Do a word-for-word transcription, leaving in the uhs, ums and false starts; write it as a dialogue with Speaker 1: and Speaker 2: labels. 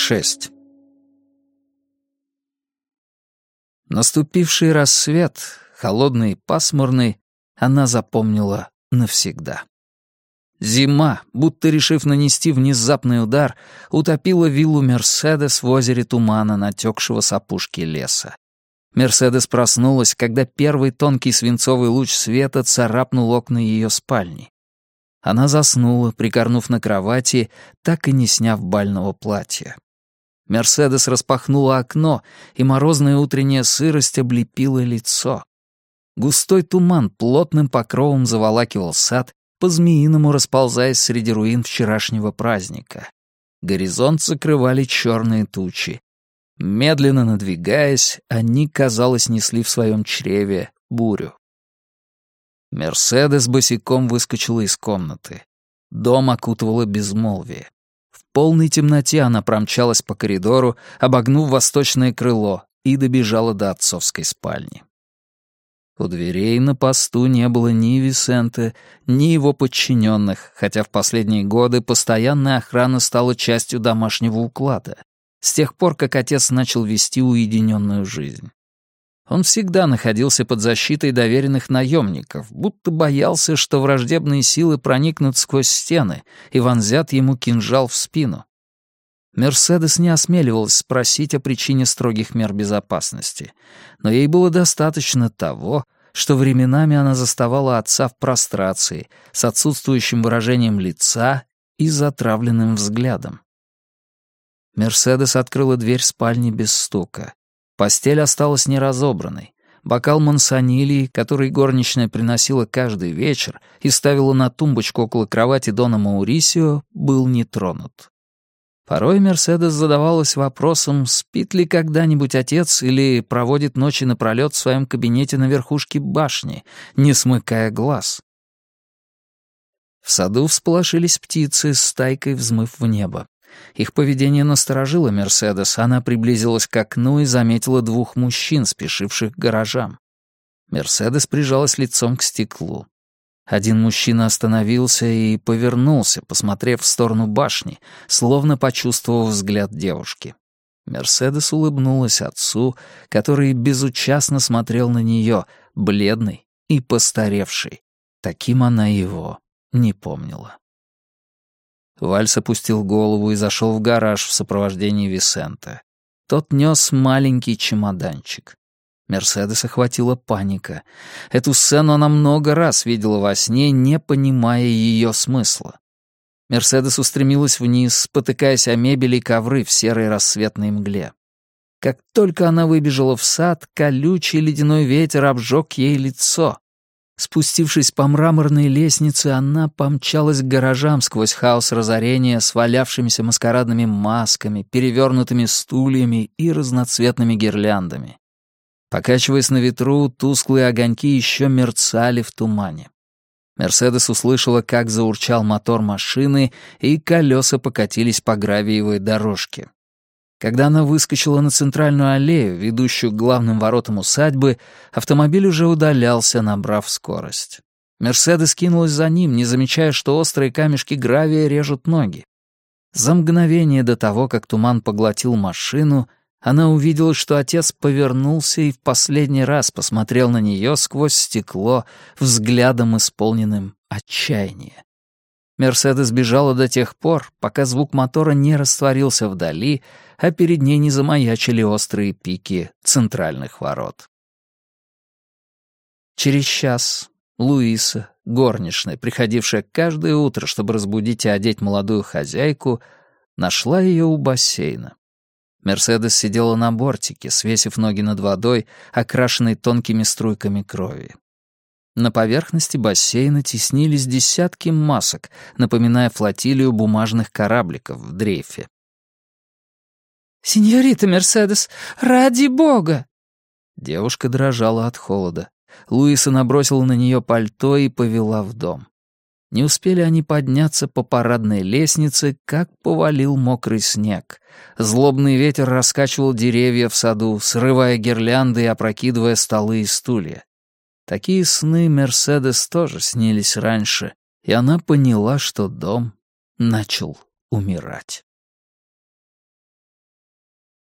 Speaker 1: шесть. Наступивший рассвет, холодный и пасмурный, она запомнила навсегда. Зима, будто решив нанести внезапный удар, утопила виллу «Мерседес» в озере тумана, натекшего с опушки леса. «Мерседес» проснулась, когда первый тонкий свинцовый луч света царапнул окна ее спальни. Она заснула, прикорнув на кровати, так и не сняв бального платья. «Мерседес» распахнула окно, и морозная утренняя сырость облепила лицо. Густой туман плотным покровом заволакивал сад, по-змеиному расползаясь среди руин вчерашнего праздника. Горизонт закрывали черные тучи. Медленно надвигаясь, они, казалось, несли в своем чреве бурю. «Мерседес» босиком выскочила из комнаты. Дом окутывало безмолвие. В полной темноте она промчалась по коридору, обогнув восточное крыло, и добежала до отцовской спальни. У дверей на посту не было ни Висенте, ни его подчиненных, хотя в последние годы постоянная охрана стала частью домашнего уклада, с тех пор, как отец начал вести уединенную жизнь. Он всегда находился под защитой доверенных наемников, будто боялся, что враждебные силы проникнут сквозь стены и вонзят ему кинжал в спину. Мерседес не осмеливалась спросить о причине строгих мер безопасности, но ей было достаточно того, что временами она заставала отца в прострации, с отсутствующим выражением лица и затравленным взглядом. Мерседес открыла дверь спальни без стука. Постель осталась неразобранной. Бокал мансонилии, который горничная приносила каждый вечер и ставила на тумбочку около кровати Дона Маурисио, был не тронут. Порой Мерседес задавалась вопросом, спит ли когда-нибудь отец или проводит ночи напролёт в своем кабинете на верхушке башни, не смыкая глаз. В саду всполошились птицы, стайкой взмыв в небо. Их поведение насторожило Мерседес, она приблизилась к окну и заметила двух мужчин, спешивших к гаражам. Мерседес прижалась лицом к стеклу. Один мужчина остановился и повернулся, посмотрев в сторону башни, словно почувствовав взгляд девушки. Мерседес улыбнулась отцу, который безучастно смотрел на нее, бледный и постаревший. Таким она его не помнила. Вальс опустил голову и зашел в гараж в сопровождении Висенте. Тот нес маленький чемоданчик. Мерседес охватила паника. Эту сцену она много раз видела во сне, не понимая ее смысла. Мерседес устремилась вниз, спотыкаясь о мебели и ковры в серой рассветной мгле. Как только она выбежала в сад, колючий ледяной ветер обжег ей лицо. Спустившись по мраморной лестнице, она помчалась к гаражам сквозь хаос разорения с валявшимися маскарадными масками, перевернутыми стульями и разноцветными гирляндами. Покачиваясь на ветру, тусклые огоньки еще мерцали в тумане. Мерседес услышала, как заурчал мотор машины, и колеса покатились по гравиевой дорожке. Когда она выскочила на центральную аллею, ведущую к главным воротам усадьбы, автомобиль уже удалялся, набрав скорость. Мерседес кинулась за ним, не замечая, что острые камешки гравия режут ноги. За мгновение до того, как туман поглотил машину, она увидела, что отец повернулся и в последний раз посмотрел на нее сквозь стекло взглядом, исполненным отчаяния. Мерседес бежала до тех пор, пока звук мотора не растворился вдали, а перед ней не замаячили острые пики центральных ворот. Через час Луиса, горничная, приходившая каждое утро, чтобы разбудить и одеть молодую хозяйку, нашла ее у бассейна. Мерседес сидела на бортике, свесив ноги над водой, окрашенной тонкими струйками крови. На поверхности бассейна теснились десятки масок, напоминая флотилию бумажных корабликов в дрейфе.
Speaker 2: «Синьорита Мерседес, ради бога!»
Speaker 1: Девушка дрожала от холода. Луиса набросила на нее пальто и повела в дом. Не успели они подняться по парадной лестнице, как повалил мокрый снег. Злобный ветер раскачивал деревья в саду, срывая гирлянды и опрокидывая столы и стулья. Такие сны Мерседес тоже снились раньше, и она поняла, что дом начал умирать.